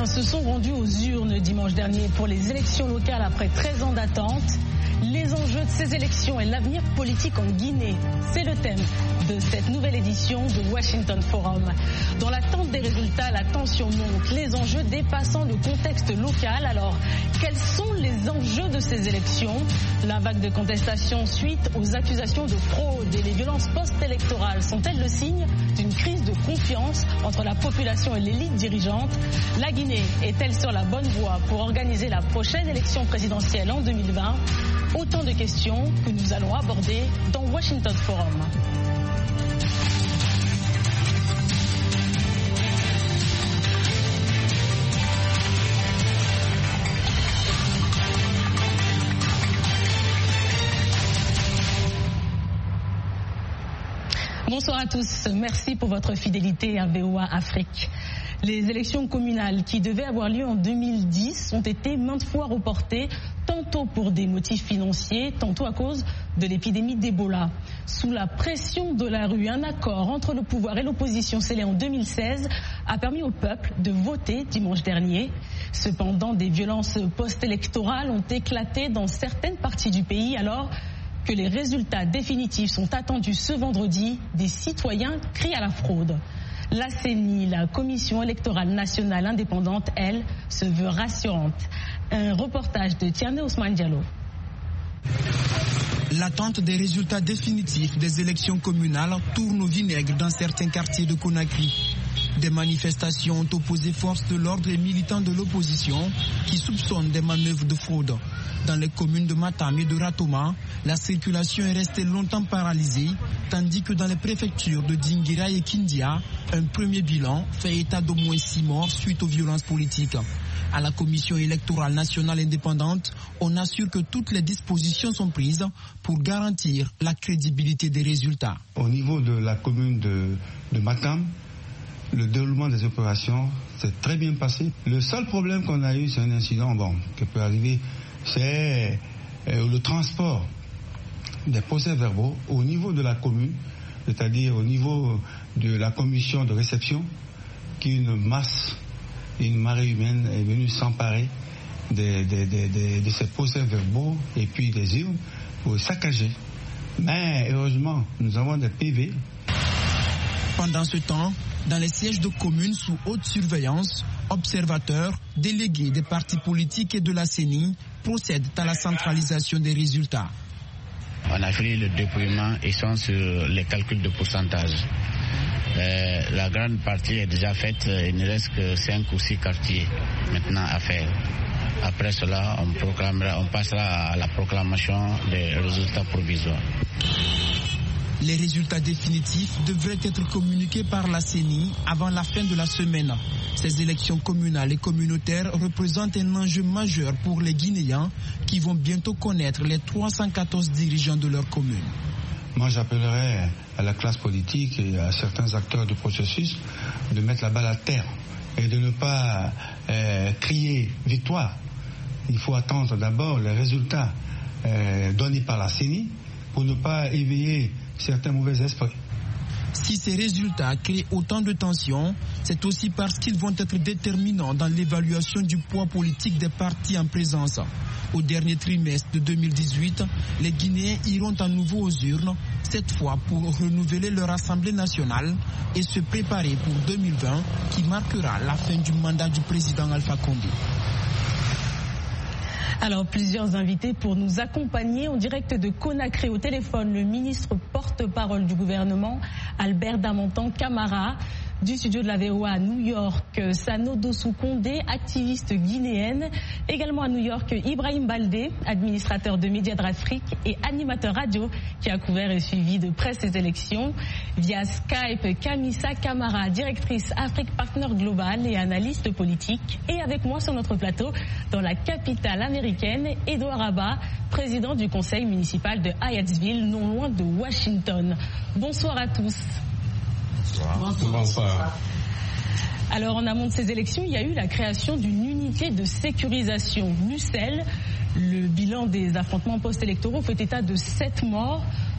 Guinéens se sont rendus aux urnes dimanche dernier pour les élections locales après 13 ans d'attente. Les enjeux de ces élections et l'avenir politique en Guinée, c'est le thème de cette nouvelle édition de Washington Forum. Dans l'attente des résultats, la tension monte, les enjeux dépassant le contexte local. Alors, quels sont les enjeux de ces élections? La vague de contestation suite aux accusations de fraude et les violences post-électorales sont-elles le signe d'une crise de confiance entre la population et l'élite dirigeante? La Guinée est-elle sur la bonne voie pour organiser la prochaine élection présidentielle en 2020? Autant de questions que nous allons aborder dans Washington Forum. Bonsoir à tous, merci pour votre fidélité à VOA Afrique. Les élections communales qui devaient avoir lieu en 2010 ont été maintes fois reportées, tantôt pour des motifs financiers, tantôt à cause de l'épidémie d'Ebola. Sous la pression de la rue, un accord entre le pouvoir et l'opposition scellé en 2016 a permis au peuple de voter dimanche dernier. Cependant, des violences post-électorales ont éclaté dans certaines parties du pays alors que les résultats définitifs sont attendus ce vendredi. Des citoyens crient à la fraude. La CENI, la Commission électorale nationale indépendante, elle, se veut rassurante. Un reportage de Tierne Ousmane Diallo. L'attente des résultats définitifs des élections communales tourne au vinaigre dans certains quartiers de Conakry. Des manifestations ont opposé forces de l'ordre et militants de l'opposition qui soupçonnent des manœuvres de fraude. Dans les communes de Matam et de Ratoma, la circulation est restée longtemps paralysée, tandis que dans les préfectures de Dinguira et Kindia, un premier bilan fait état d'au moins 6 morts suite aux violences politiques. À la Commission électorale nationale indépendante, on assure que toutes les dispositions sont prises pour garantir la crédibilité des résultats. Au niveau de la commune de Matam, le déroulement des opérations s'est très bien passé. Le seul problème qu'on a eu, c'est un incident qui peut arriver, c'est le transport des procès-verbaux au niveau de la commune, c'est-à-dire au niveau de la commission de réception, qu'une marée humaine est venue s'emparer de ces procès-verbaux et puis des urnes pour saccager. Mais heureusement, nous avons des PV. Pendant ce temps, dans les sièges de communes sous haute surveillance, observateurs, délégués des partis politiques et de la CENI procèdent à la centralisation des résultats. On a fini le dépouillement et sont sur les calculs de pourcentage. La grande partie est déjà faite, il ne reste que 5 ou 6 quartiers maintenant à faire. Après cela, on passera à la proclamation des résultats provisoires. Les résultats définitifs devraient être communiqués par la CENI avant la fin de la semaine. Ces élections communales et communautaires représentent un enjeu majeur pour les Guinéens qui vont bientôt connaître les 314 dirigeants de leur commune. Moi, j'appellerais à la classe politique et à certains acteurs du processus de mettre la balle à terre et de ne pas crier victoire. Il faut attendre d'abord les résultats donnés par la CENI pour ne pas éveiller certains mauvais esprits. Si ces résultats créent autant de tensions, c'est aussi parce qu'ils vont être déterminants dans l'évaluation du poids politique des partis en présence. Au dernier trimestre de 2018, les Guinéens iront à nouveau aux urnes, cette fois pour renouveler leur Assemblée nationale et se préparer pour 2020 qui marquera la fin du mandat du président Alpha Condé. Alors, plusieurs invités pour nous accompagner en direct de Conakry. Au téléphone, le ministre porte-parole du gouvernement, Albert Damantan Camara. Du studio de la VOA à New York, Sano Dossou Condé, activiste guinéenne. Également à New York, Ibrahim Baldé, administrateur de Médias d'Afrique et animateur radio qui a couvert et suivi de près ces élections. Via Skype, Kamissa Camara, directrice Afrique Partner Global et analyste politique. Et avec moi sur notre plateau, dans la capitale américaine, Edouard Abba, président du conseil municipal de Hyattsville, non loin de Washington. Bonsoir à tous. Bonsoir. Alors en amont de ces élections, il y a eu la création d'une unité de sécurisation, l'UCEL. Le bilan des affrontements post-électoraux fait état de 7 morts,